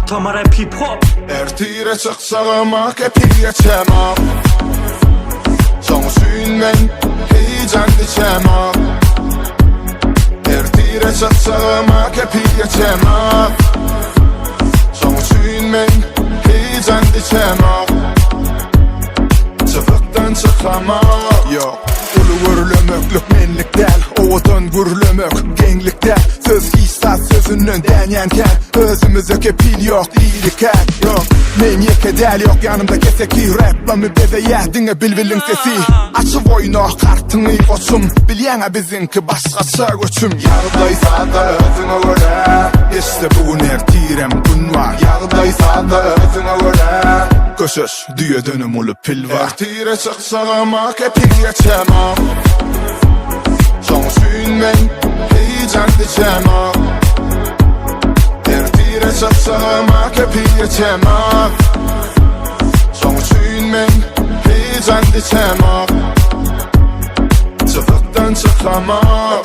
tamar rap hip hop. Ertire çıksağıma kepiye çema Soğuk suyunmen heyecan diçema Ertire çıksağıma kepiye çema Soğuk suyunmen heyecan diçema Çıfıktan çıkama Yok Ulu vurulömöklük menlik del Oğudun vurulömök genglik del Söz hissa sözünün denyenken Özümüzde kepil yok iyilikler Yok men yeke del yok yanımda keseki Raplamı bezeye dinle bilbilin sesi Açıp oyna kartını koçum Bilyene bizinki başkası göçüm Yağdaysa da özüne göre İşte bugün ertirem gün var Yağdaysa da özüne göre Koşuş düye dönüm olu pil var Ertire çıksağıma kepiye çema Soğuk suyunmen heyecan diçema Ertire çıksağıma kepiye çema Soğuk suyunmen heyecan diçema Çıfıktan çıkama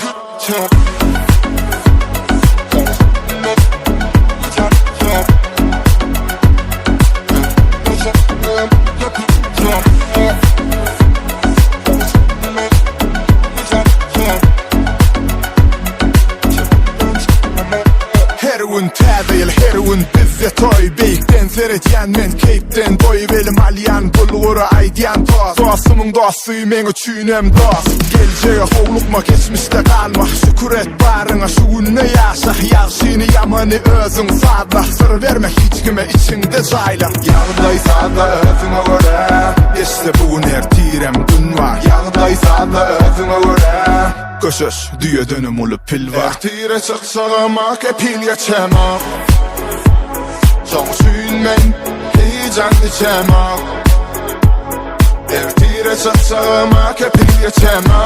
Herun tädeyil herun bizze toy Beykten seretyen men keypten boy Velim alyan bulgura aydiyan toz Dostumun dostuy men üçünem dost Geleceğe hoğlukma geçmişte kalma Şükür et barına şu gününe yaşa Yağşini yamanı özün sadla Sır verme hiç kime içinde cayla Yağdaysa da özüne göre İşte bugün ertirem gün var Yağdaysa da özüne göre Koşuş düye dönüm olu pil var Ertire çıksağıma kepiye çema Soğuk suyunmen heyecan diçema Ertire çıksağıma kepiye çema